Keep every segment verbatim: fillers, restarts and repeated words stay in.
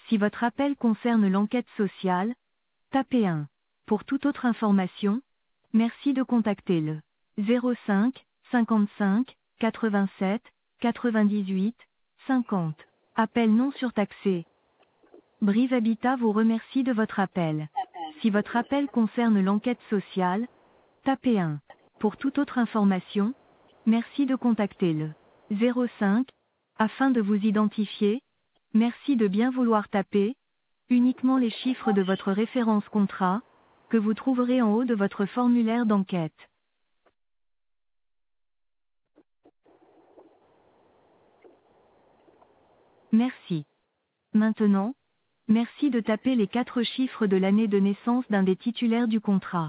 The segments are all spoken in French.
Si votre appel concerne l'enquête sociale, tapez un. Pour toute autre information, merci de contacter le zéro cinq, cinquante-cinq, quatre-vingt-sept, quatre-vingt-dix-huit, cinquante. Appel non surtaxé. Brive Habitat vous remercie de votre appel. Si votre appel concerne l'enquête sociale, tapez un. Pour toute autre information, merci de contacter le zéro cinq. Afin de vous identifier, merci de bien vouloir taper uniquement les chiffres de votre référence contrat, que vous trouverez en haut de votre formulaire d'enquête. Merci. Maintenant, merci de taper les quatre chiffres de l'année de naissance d'un des titulaires du contrat.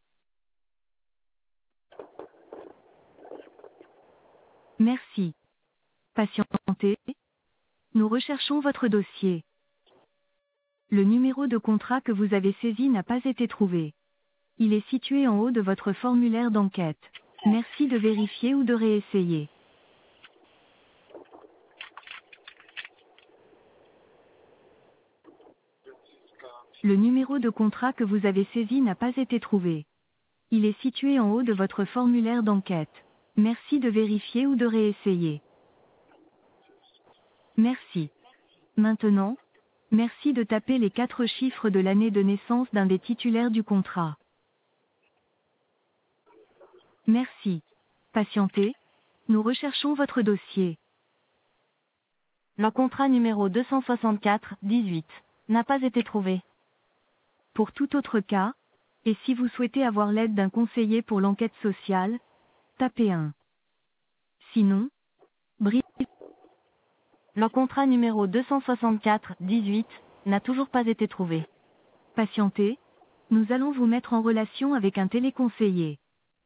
Merci. Patientez. Nous recherchons votre dossier. Le numéro de contrat que vous avez saisi n'a pas été trouvé. Il est situé en haut de votre formulaire d'enquête. Merci de vérifier ou de réessayer. Le numéro de contrat que vous avez saisi n'a pas été trouvé. Il est situé en haut de votre formulaire d'enquête. Merci de vérifier ou de réessayer. Merci. Maintenant, merci de taper les quatre chiffres de l'année de naissance d'un des titulaires du contrat. Merci. Patientez. Nous recherchons votre dossier. Le contrat numéro deux cent soixante-quatre dix-huit n'a pas été trouvé. Pour tout autre cas, et si vous souhaitez avoir l'aide d'un conseiller pour l'enquête sociale, tapez un. Sinon, bri- le contrat numéro deux cent soixante-quatre dix-huit n'a toujours pas été trouvé. Patientez, nous allons vous mettre en relation avec un téléconseiller.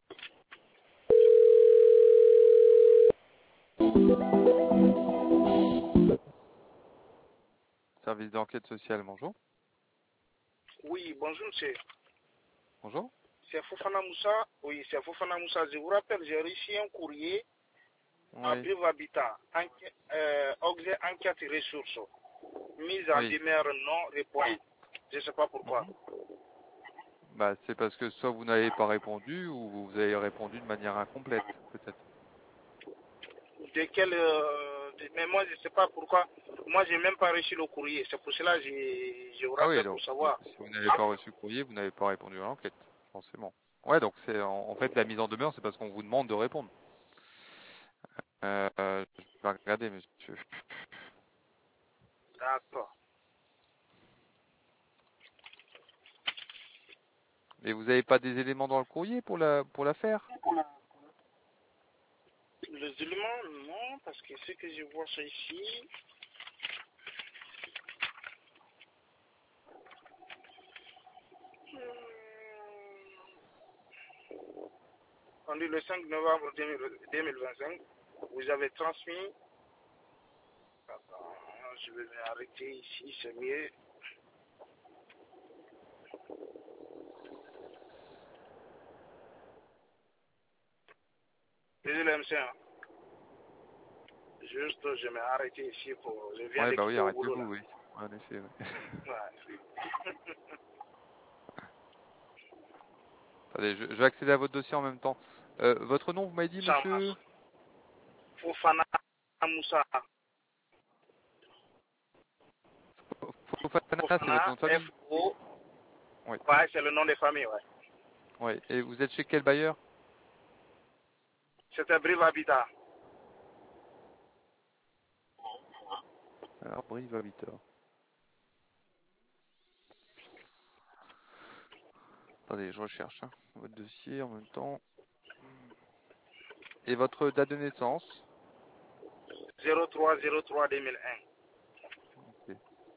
Service d'enquête sociale, bonjour. Oui, bonjour monsieur. Bonjour. C'est Fofana Moussa. Oui, c'est Fofana Moussa. Je vous rappelle, j'ai reçu un courrier à Oui. Brive Habitat, enquête, euh, objet enquête ressources, mise en Oui. demeure non répondue. Je ne sais pas pourquoi. Mhm. Bah, c'est parce que soit vous n'avez pas répondu ou vous avez répondu de manière incomplète, peut-être. De quel, euh, de- mais moi, je ne sais pas pourquoi. Moi, je n'ai même pas reçu le courrier. C'est pour cela que je, je vous Ah oui, rappelle donc pour savoir. si vous n'avez pas reçu le courrier, vous n'avez pas répondu à l'enquête, forcément. Ouais, donc c'est en, en fait la mise en demeure, c'est parce qu'on vous demande de répondre. Euh, euh, je vais regarder, monsieur. D'accord. Et vous n'avez pas des éléments dans le courrier pour la pour l'affaire? Les éléments, non, parce que ce que je vois ça ici, on dit le cinq novembre deux mille vingt-cinq, vous avez transmis. Attends, je vais m'arrêter ici, c'est mieux. Désolé, monsieur. Juste, je vais m'arrêter ici pour. Je viens Ouais, de bah oui, quitter au boulot arrêtez-vous, là. oui. En effet, oui. Ouais. Attendez, je, je vais accéder à votre dossier en même temps. Euh, votre nom, vous m'avez dit, Ça monsieur? marche. Fofana Moussa. Fofana, c'est votre nom Fofana, de famille? F O. Oui. Ouais, c'est le nom de famille, ouais. Oui. Et vous êtes chez quel bailleur? C'était Brive Habitat. Alors, Brive Habitat. Attendez, je recherche hein, votre dossier en même temps. Et votre date de naissance? zéro trois zéro trois deux mille un. Ok.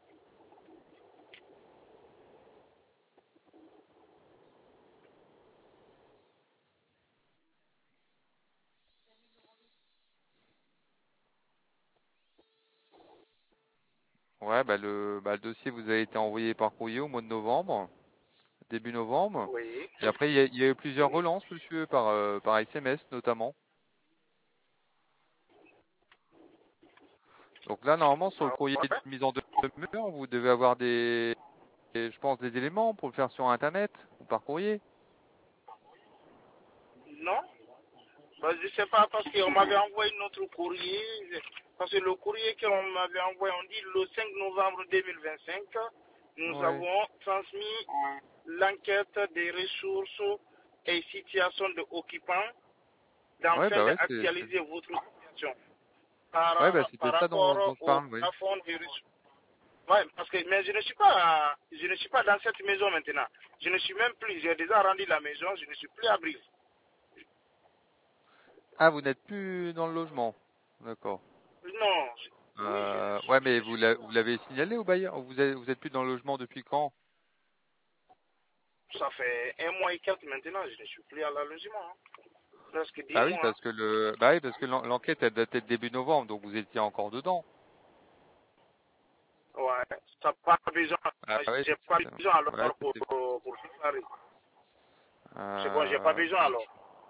Ouais, bah le, bah le dossier vous a été envoyé par courrier au mois de novembre, début novembre. Oui. Et après, il y a, il y a eu plusieurs relances, monsieur, par, euh, par S M S notamment. Donc là, normalement, sur le Ah, courrier ouais. de mise en demeure, vous devez avoir des, des- je pense, des éléments pour le faire sur Internet ou par courrier. Non, bah, je sais pas parce qu'on m'avait envoyé notre courrier. Parce que le courrier qu'on m'avait envoyé, on dit le cinq novembre deux mille vingt-cinq, nous Ouais. avons transmis l'enquête des ressources et situations de occupants Ouais, d'afin bah ouais, c'est, c'est- d'actualiser votre situation par, ouais, bah par c'était ça dont, dont rapport je au parle, oui. plafond des ressources. Ouais, parce que mais je ne suis pas je ne suis pas dans cette maison maintenant. Je ne suis même plus, j'ai déjà rendu la maison, je ne suis plus à Brive. Ah, vous n'êtes plus dans le logement. D'accord. Non, je- oui, je ne Euh, suis, ouais, je mais ne vous suis l'a- vous l'avez signalé au bailleur. Vous êtes, vous êtes plus dans le logement depuis quand? ça fait un mois et quelques maintenant, je ne suis plus à la logement. Hein. Presque dix Bah oui, mois. parce que le, bah oui, parce que l'en- l'enquête elle datait de début novembre, donc vous étiez encore dedans. Ouais, ça n'a pas besoin. Ah ouais, J'ai pas effectivement. besoin alors Ouais, pour, effectivement. pour, pour déclarer. C'est bon, j'ai pas Euh, besoin alors.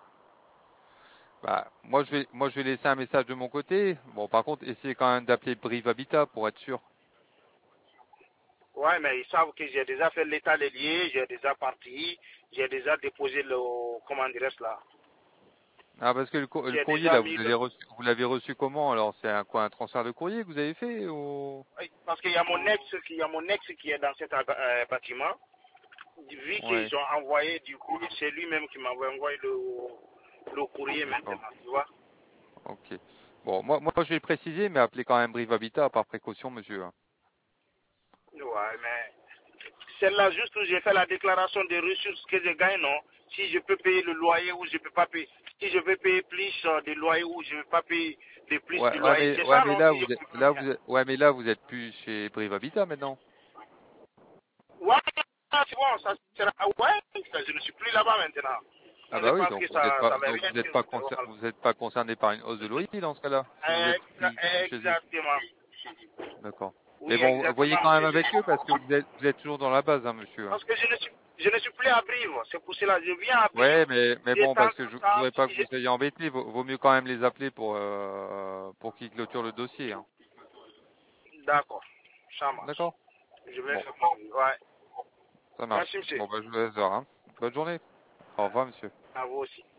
bah, moi je vais, moi je vais laisser un message de mon côté. Bon, par contre, essayez quand même d'appeler Brive Habitat pour être sûr. Ouais, mais ils savent que j'ai déjà fait l'état des lieux, j'ai déjà parti, j'ai déjà déposé le, comment dirais-je là. Ah, parce que le, cour- le J'ai courrier déjà là, vous mis l'avez le, reçu, vous l'avez reçu comment? Alors, c'est un quoi, un transfert de courrier que vous avez fait ou? oui, parce qu'il y a mon ex qui, il y a mon ex qui est dans cet euh, bâtiment. Vu Ouais, qu'ils ont envoyé du courrier, c'est lui-même qui m'a envoyé le, le courrier maintenant, d'accord. tu vois. Ok. Bon, moi, moi je vais le préciser, mais appelez quand même Brive Habitat par précaution, monsieur. Ouais, mais celle-là, juste où j'ai fait la déclaration des ressources que je gagne, non. Si je peux payer le loyer ou je ne peux pas payer. Si je veux payer plus euh, de loyer ou je ne veux pas payer de plus Ouais, de ouais, loyer. mais, C'est ouais, ça, mais non, là, si vous je êtes, comprends là, bien. vous êtes, ouais, mais là, vous êtes plus chez Brive Habitat maintenant. Ouais, c'est bon, ça sera. Ouais, ça, je ne suis plus là-bas maintenant. Ah Je bah oui, pense donc que vous n'êtes ça pas, ça va donc rien vous n'êtes dire. pas concerné, vous êtes pas concerné par une hausse de loyer dans ce cas-là, si vous êtes plus, plus Ex- chez eux. Exactement. D'accord. Mais Oui, bon, voyez exactement, quand même monsieur. avec eux parce que Je- vous êtes, vous êtes toujours dans la base, hein, monsieur. Hein. Parce que je ne suis, je ne suis plus à Brive. C'est pour cela que je viens à Brive. Ouais, mais, mais J'ai bon, tant parce de que je, je temps. voudrais pas que Si vous je- soyez embêtés. Vaut, vaut mieux quand même les appeler pour, euh, pour qu'ils clôturent le dossier. Hein. D'accord, ça marche. D'accord. Je vais Bon, faire mon vie. Ouais. ça Merci, marche. monsieur. Bon, bah, je vous laisse voir. Hein. Bonne journée. Au revoir, monsieur. À vous aussi.